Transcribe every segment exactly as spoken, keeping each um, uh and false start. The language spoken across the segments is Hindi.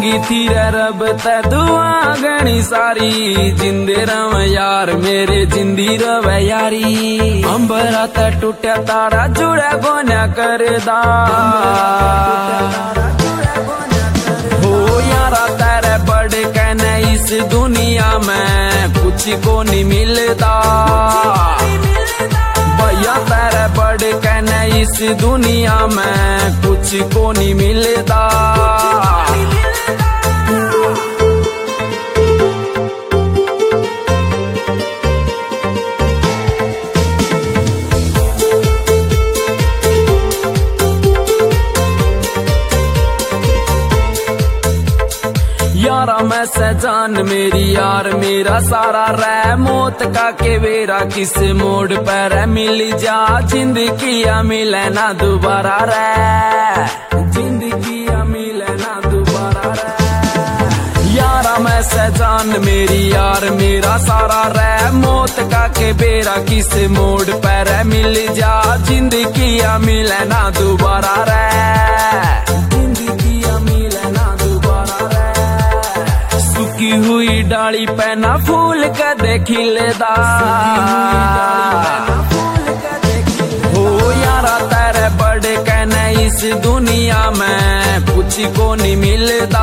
मांगी थी रब ते दुआ गणी सारी, जिंदे रव यार मेरे जिंदी रवे यारी। अंबरा ते टूटा तारा जुड़े गोन्या करदा, हो यारा तेरे बड़े कहने इस दुनिया में कुछ को नहीं मिलता। भैया तेरे बड़े कहने इस दुनिया में कुछ को नहीं मिलता। यारा मैं सहजान मेरी यार मेरा सारा रै, मौत का के वेरा किस मोड़ पर मिल जा, जिंदगी मिले ना दोबारा रै, जिंदगी मिले ना दोबारा रै। यारा मैं सहजान मेरी यार मेरा सारा रै, मौत का के बेरा किस मोड़ पर मिल जा, जिंदगी मिले ना दोबारा रै, जिंदगी मिले ना दोबारा रै। सुकी हुई डाली पे ना फूल कदे खिलदा, हो यारा तेरे बड़े कहने इस दुनिया में कुछ को नहीं मिलता।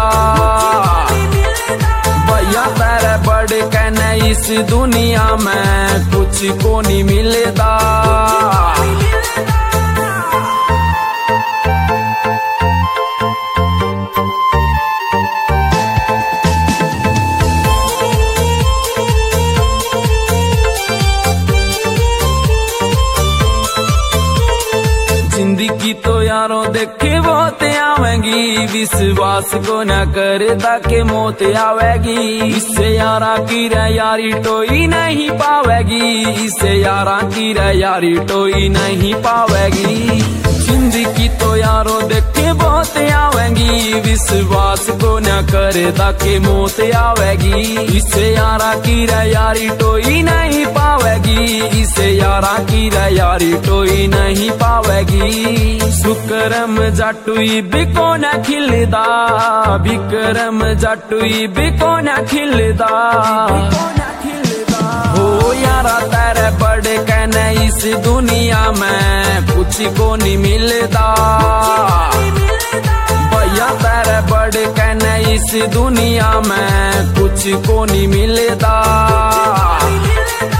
भैया तेरे बड़े कहने इस दुनिया में कुछ को नहीं मिलता। जिंदगी तो यारों देखे बहुत आवेगी, विश्वास को न करे ताकि मौत आवेगी। इससे यारा की रे यारी टोई नहीं पावेगी, इससे यारा की रे यारी टोई नहीं पावेगी। जिंदगी तो यारों देखे बहुत आवेगी, विश्वास को न करे ताकि मौत आवेगी। इससे यारा की रे यारी टोई नहीं पावेगी, इससे यारा की रे यारी टोई नहीं पावेगी। सुकरम जाटुई बिको न खिलदा, बिक्रम जाटुई बिको न खिलदा, हो यारा तेरे बड़े कहने इस दुनिया में कुछ को नहीं मिलता। भैया तेरे बड़े कहने इस दुनिया में कुछ को नहीं मिलता।